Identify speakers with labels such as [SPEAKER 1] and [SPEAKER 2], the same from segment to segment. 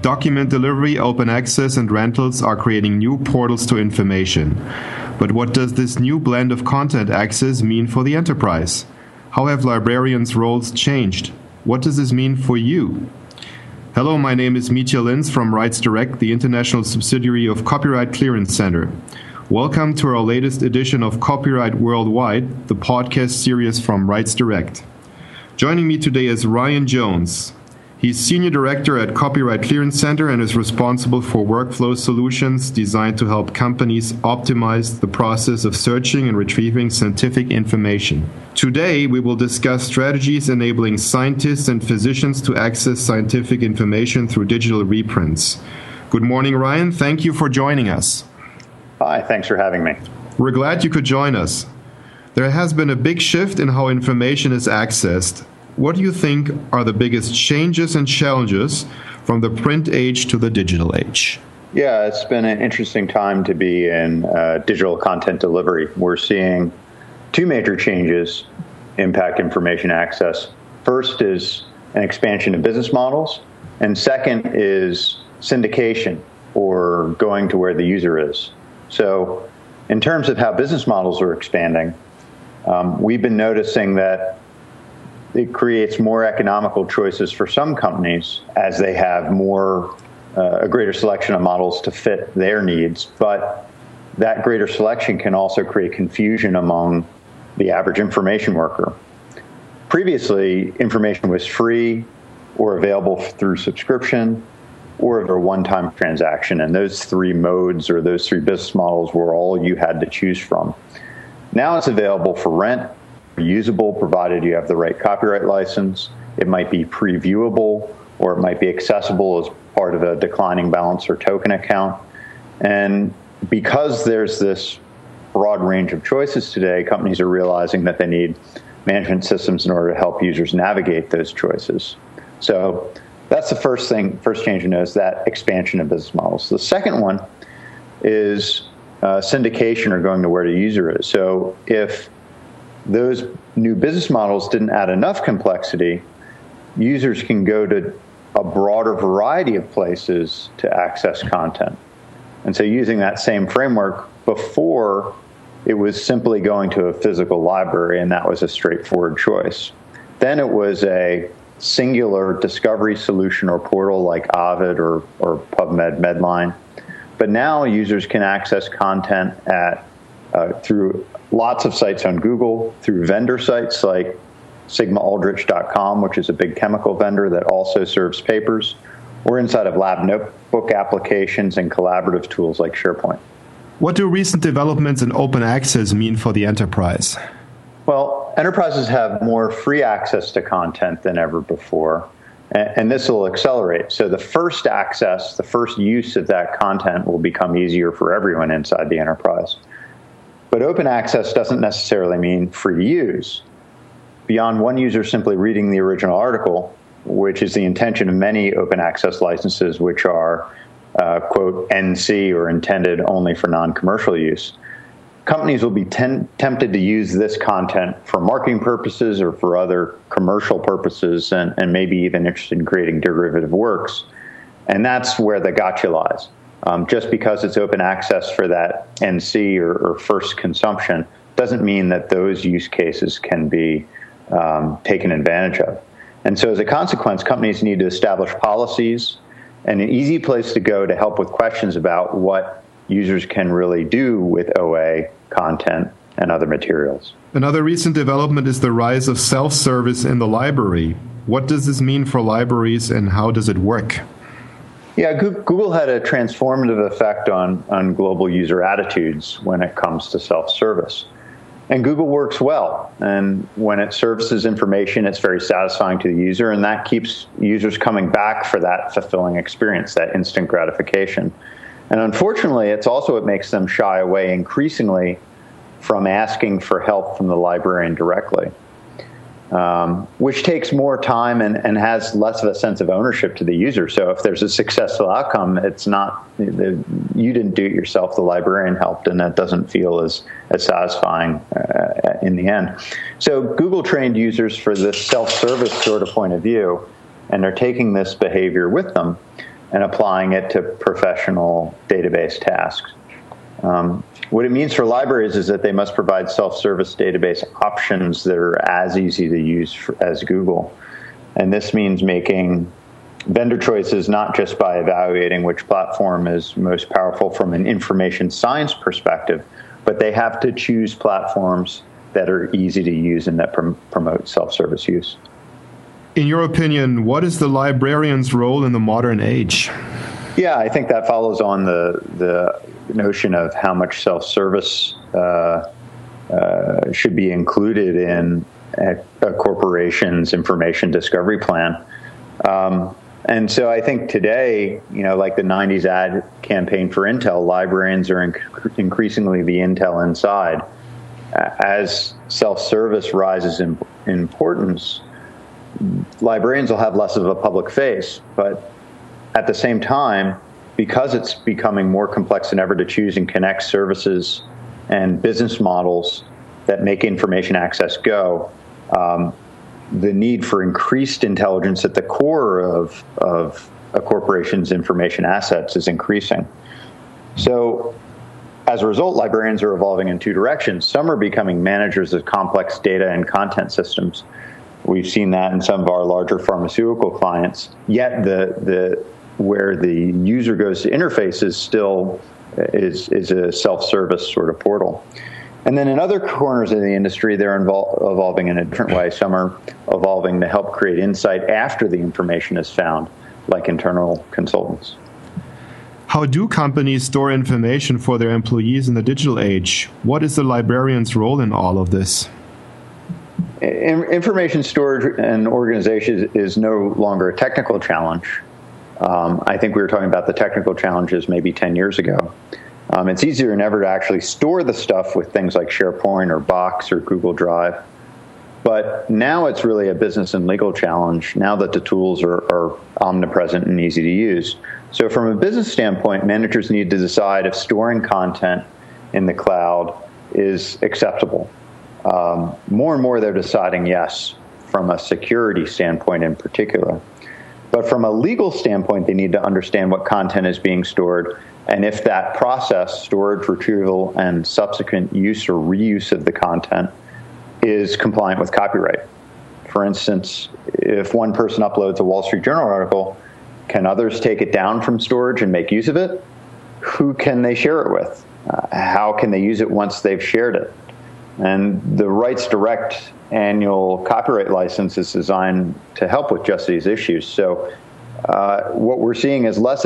[SPEAKER 1] Document delivery, open access, and rentals are creating new portals to information. But what does this new blend of content access mean for the enterprise? How have librarians' roles changed? What does this mean for you? Hello, my name is Mitya Linz from RightsDirect, the international subsidiary of Copyright Clearance Center. Welcome to our latest edition of Copyright Worldwide, the podcast series from RightsDirect. Joining me today is Ryan Jones. He's Senior Director at Copyright Clearance Center and is responsible for workflow solutions designed to help companies optimize the process of searching and retrieving scientific information. Today, we will discuss strategies enabling scientists and physicians to access scientific information through digital reprints. Good morning, Ryan. Thank you for joining us.
[SPEAKER 2] Hi, thanks for having me.
[SPEAKER 1] We're glad you could join us. There has been a big shift in how information is accessed. What do you think are the biggest changes and challenges from the print age to the digital age?
[SPEAKER 2] Yeah, it's been an interesting time to be in digital content delivery. We're seeing two major changes impact information access. First is an expansion of business models, and second is syndication, or going to where the user is. So in terms of how business models are expanding, we've been noticing that it creates more economical choices for some companies as they have a greater selection of models to fit their needs. But that greater selection can also create confusion among the average information worker. Previously, information was free or available through subscription or over a one-time transaction. And those three modes or those three business models were all you had to choose from. Now it's available for rent, usable, provided you have the right copyright license. It might be previewable, or it might be accessible as part of a declining balance or token account. And because there's this broad range of choices today, companies are realizing that they need management systems in order to help users navigate those choices. So that's the first change to notice, that expansion of business models. The second one is syndication, or going to where the user is. So if those new business models didn't add enough complexity, users can go to a broader variety of places to access content. And so using that same framework, before it was simply going to a physical library, and that was a straightforward choice. Then it was a singular discovery solution or portal like Ovid or PubMed, Medline. But now users can access content through lots of sites on Google, through vendor sites like sigmaaldrich.com, which is a big chemical vendor that also serves papers, or inside of lab notebook applications and collaborative tools like SharePoint.
[SPEAKER 1] What do recent developments in open access mean for the enterprise?
[SPEAKER 2] Well, enterprises have more free access to content than ever before, and this will accelerate. So the first access, the first use of that content will become easier for everyone inside the enterprise. But open access doesn't necessarily mean free to use. Beyond one user simply reading the original article, which is the intention of many open access licenses, which are, quote, NC, or intended only for non-commercial use, companies will be tempted to use this content for marketing purposes or for other commercial purposes, and maybe even interested in creating derivative works. And that's where the gotcha lies. Just because it's open access for that NC or first consumption doesn't mean that those use cases can be taken advantage of. And so as a consequence, companies need to establish policies and an easy place to go to help with questions about what users can really do with OA content and other materials.
[SPEAKER 1] Another recent development is the rise of self-service in the library. What does this mean for libraries, and how does it work?
[SPEAKER 2] Yeah, Google had a transformative effect on global user attitudes when it comes to self-service. And Google works well. And when it services information, it's very satisfying to the user, and that keeps users coming back for that fulfilling experience, that instant gratification. And unfortunately, it's also what makes them shy away increasingly from asking for help from the librarian directly, which takes more time and has less of a sense of ownership to the user. So if there's a successful outcome, it's not, you didn't do it yourself, the librarian helped, and that doesn't feel as satisfying in the end. So Google trained users for this self-service sort of point of view, and they're taking this behavior with them. and applying it to professional database tasks. What it means for libraries is that they must provide self-service database options that are as easy to use as Google. And this means making vendor choices not just by evaluating which platform is most powerful from an information science perspective, but they have to choose platforms that are easy to use and that promote self-service use.
[SPEAKER 1] In your opinion, what is the librarian's role in the modern age?
[SPEAKER 2] Yeah, I think that follows on the notion of how much self-service should be included in a corporation's information discovery plan. And so I think today, like the 90s ad campaign for Intel, librarians are increasingly the Intel inside. As self-service rises in importance, librarians will have less of a public face, but at the same time, because it's becoming more complex than ever to choose and connect services and business models that make information access go, the need for increased intelligence at the core of a corporation's information assets is increasing. So as a result, librarians are evolving in two directions. Some are becoming managers of complex data and content systems. We've seen that in some of our larger pharmaceutical clients, yet where the user goes to interface is still is a self-service sort of portal. And then in other corners of the industry, they're evolving in a different way. Some are evolving to help create insight after the information is found, like internal consultants.
[SPEAKER 1] How do companies store information for their employees in the digital age? What is the librarian's role in all of this?
[SPEAKER 2] Information storage and organization is no longer a technical challenge. I think we were talking about the technical challenges maybe 10 years ago. It's easier than ever to actually store the stuff with things like SharePoint or Box or Google Drive. But now it's really a business and legal challenge now that the tools are omnipresent and easy to use. So from a business standpoint, managers need to decide if storing content in the cloud is acceptable. More and more they're deciding yes, from a security standpoint in particular. But from a legal standpoint, they need to understand what content is being stored and if that process, storage, retrieval, and subsequent use or reuse of the content is compliant with copyright. For instance, if one person uploads a Wall Street Journal article, can others take it down from storage and make use of it? Who can they share it with? How can they use it once they've shared it? And the Rights Direct annual copyright license is designed to help with just these issues. So what we're seeing is less a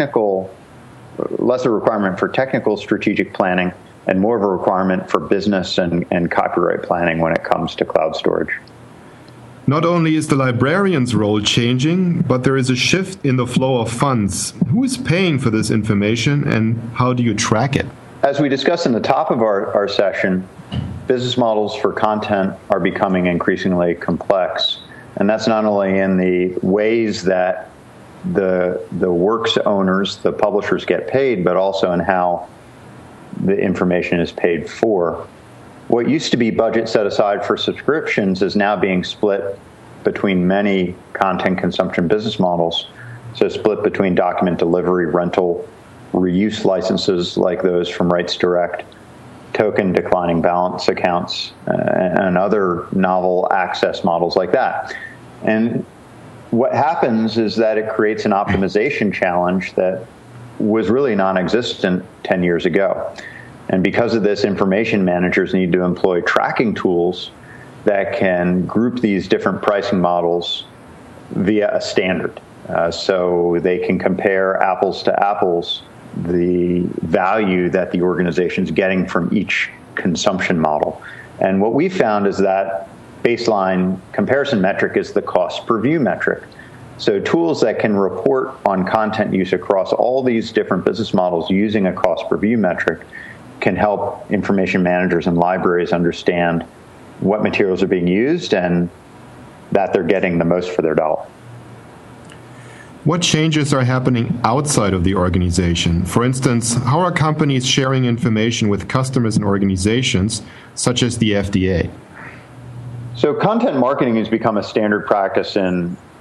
[SPEAKER 2] requirement for technical strategic planning and more of a requirement for business and copyright planning when it comes to cloud storage.
[SPEAKER 1] Not only is the librarian's role changing, but there is a shift in the flow of funds. Who is paying for this information and how do you track it?
[SPEAKER 2] As we discussed in the top of our session, business models for content are becoming increasingly complex. And that's not only in the ways that the works owners, the publishers get paid, but also in how the information is paid for. What used to be budget set aside for subscriptions is now being split between many content consumption business models. So split between document delivery, rental, reuse licenses like those from Rights Direct, token declining balance accounts, and other novel access models like that. And what happens is that it creates an optimization challenge that was really non-existent 10 years ago. And because of this, information managers need to employ tracking tools that can group these different pricing models via a standard. So they can compare apples to apples the value that the organization is getting from each consumption model. And what we found is that baseline comparison metric is the cost per view metric. So tools that can report on content use across all these different business models using a cost per view metric can help information managers and libraries understand what materials are being used and that they're getting the most for their dollar.
[SPEAKER 1] What changes are happening outside of the organization? For instance, how are companies sharing information with customers and organizations, such as the FDA?
[SPEAKER 2] So content marketing has become a standard practice in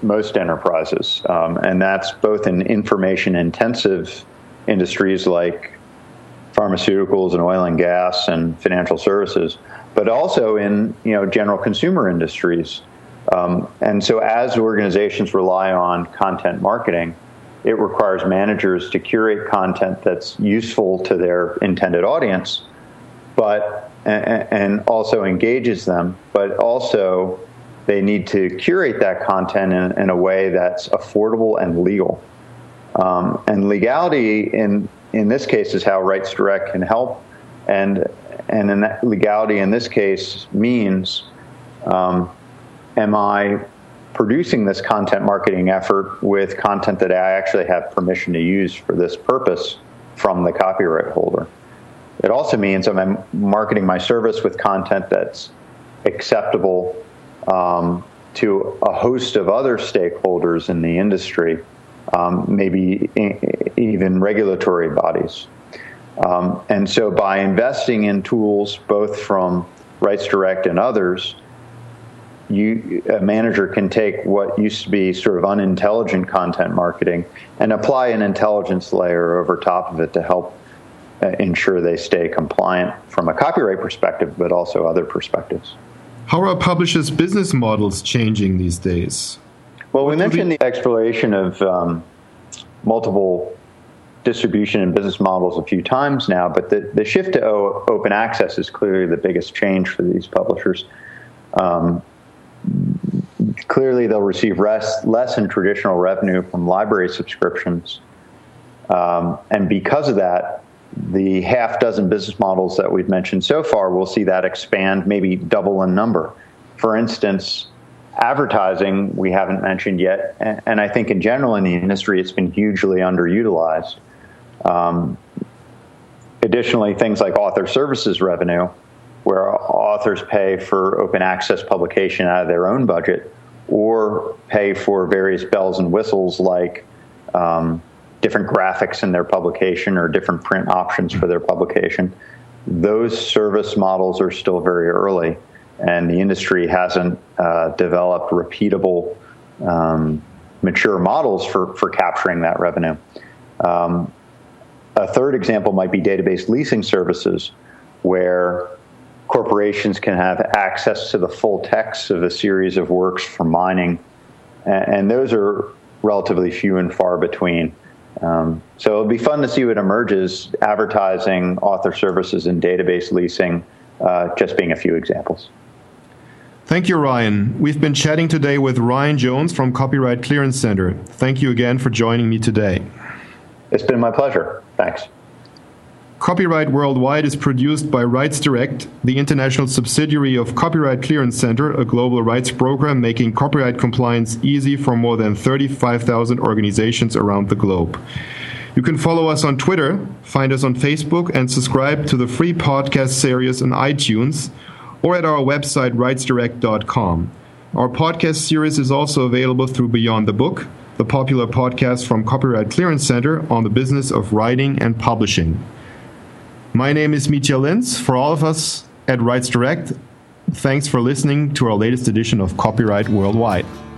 [SPEAKER 2] most enterprises, and that's both in information-intensive industries like pharmaceuticals and oil and gas and financial services, but also in general consumer industries. And so as organizations rely on content marketing, it requires managers to curate content that's useful to their intended audience, and also engages them, but also they need to curate that content in a way that's affordable and legal. And legality in this case is how Rights Direct can help. And in that legality in this case means, am I producing this content marketing effort with content that I actually have permission to use for this purpose from the copyright holder? It also means am I marketing my service with content that's acceptable to a host of other stakeholders in the industry, maybe even regulatory bodies. And so by investing in tools both from Rights Direct and others, a manager can take what used to be sort of unintelligent content marketing and apply an intelligence layer over top of it to help ensure they stay compliant from a copyright perspective, but also other perspectives.
[SPEAKER 1] How are publishers' business models changing these days?
[SPEAKER 2] Well, we mentioned the exploration of multiple distribution and business models a few times now, but the shift to open access is clearly the biggest change for these publishers. Clearly, they'll receive less in traditional revenue from library subscriptions. And because of that, the half dozen business models that we've mentioned so far, we'll see that expand, maybe double in number. For instance, advertising we haven't mentioned yet, and I think in general in the industry it's been hugely underutilized. Additionally, things like author services revenue, where authors pay for open access publication out of their own budget or pay for various bells and whistles like different graphics in their publication or different print options for their publication. Those service models are still very early, and the industry hasn't developed repeatable, mature models for capturing that revenue. A third example might be database leasing services, where corporations can have access to the full text of a series of works for mining, and those are relatively few and far between. So it'll be fun to see what emerges, advertising, author services, and database leasing, just being a few examples.
[SPEAKER 1] Thank you, Ryan. We've been chatting today with Ryan Jones from Copyright Clearance Center. Thank you again for joining me today.
[SPEAKER 2] It's been my pleasure. Thanks.
[SPEAKER 1] Copyright Worldwide is produced by Rights Direct, the international subsidiary of Copyright Clearance Center, a global rights program making copyright compliance easy for more than 35,000 organizations around the globe. You can follow us on Twitter, find us on Facebook, and subscribe to the free podcast series on iTunes or at our website, rightsdirect.com. Our podcast series is also available through Beyond the Book, the popular podcast from Copyright Clearance Center on the business of writing and publishing. My name is Mitja Linz. For all of us at Rights Direct, thanks for listening to our latest edition of Copyright Worldwide.